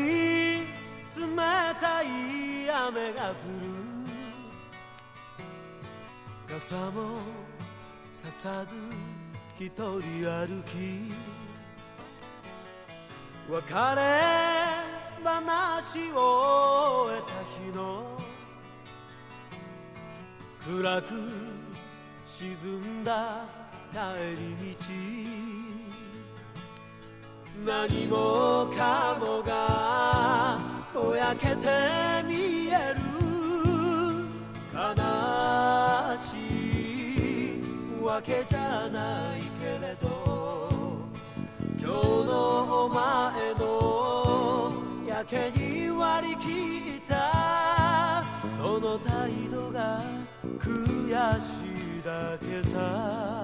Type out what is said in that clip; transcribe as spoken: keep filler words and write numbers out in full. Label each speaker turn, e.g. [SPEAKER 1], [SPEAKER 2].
[SPEAKER 1] 冷たい雨が降る傘もささず一人歩き別れ話を終えた日の暗く沈んだ帰り道何もかもがぼやけて見える悲しいわけじゃないけれど今日のお前のやけに割り切ったその態度が悔しいだけさ